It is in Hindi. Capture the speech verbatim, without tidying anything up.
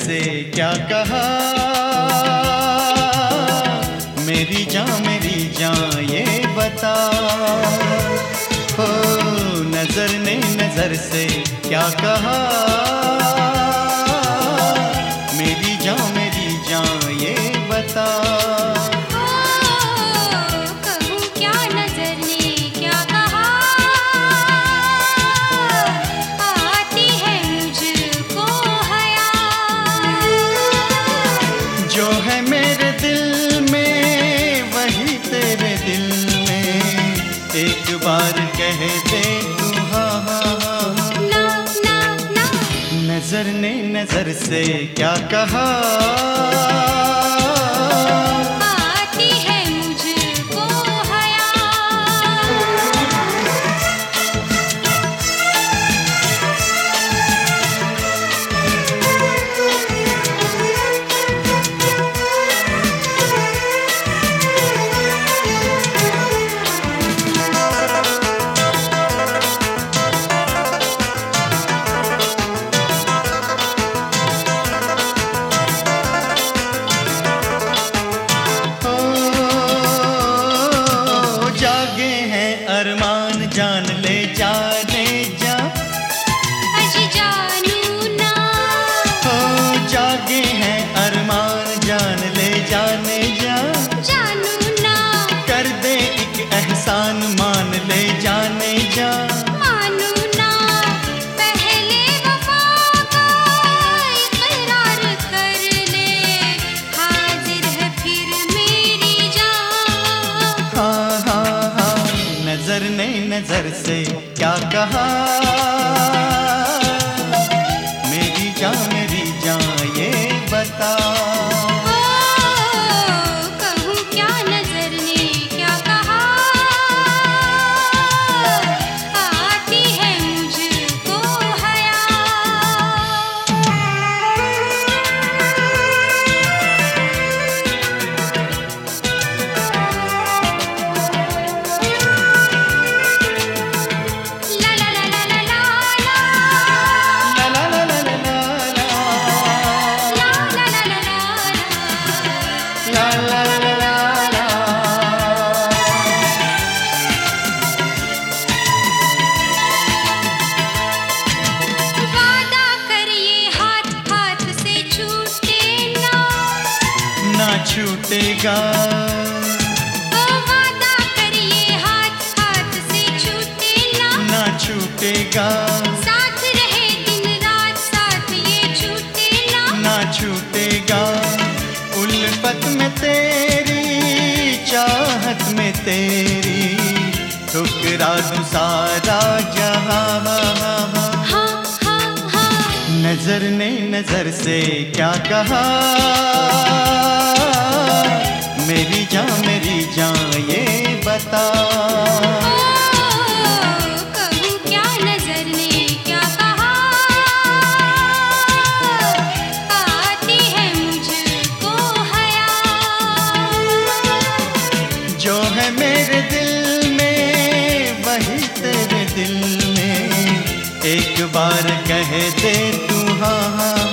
से क्या कहा, मेरी जान मेरी जान ये बता। हो नजर ने नजर से क्या कहा, मेरी जान मेरी जान ये बता। जो है मेरे दिल में वही तेरे दिल में, एक बार कह दे तू हाँ हाँ हाँ। ना ना ना नजर ने नजर से क्या कहा, आती है मुझको हया। अरमान जान ले जाने जा, अजी जानू ना। हो जागे हैं अरमान जान ले जाने जा, जानू ना। कर दे एक एहसान मान ले जाने जा, मानू ना। पहले वफा का इकरार कर ले, हाजिर है फिर मेरी जान। हाँ हाँ हाँ नजर ने नजर से क्या कहा, मेरी जान मेरी जान ये बता। कहूँ क्या नजर ने क्या कहा, आती है मुझको हया। छूटेगा ओ वादा करिए हाथ हाथ से छूटे ना, ना छूटेगा। साथ रहे दिन रात साथ ये छूटे ना, ना छूटेगा। उल्फत में तेरी चाहत में तेरी ठुकरा दूं सारा जहां। हाँ हाँ हाँ नजर ने नजर से क्या कहा, मेरी जान मेरी जान ये बता। कहूँ क्या नजर ने क्या कहा, आती है मुझको हया। जो है मेरे दिल में वही तेरे दिल में, एक बार कह दे तू हाँ हाँ।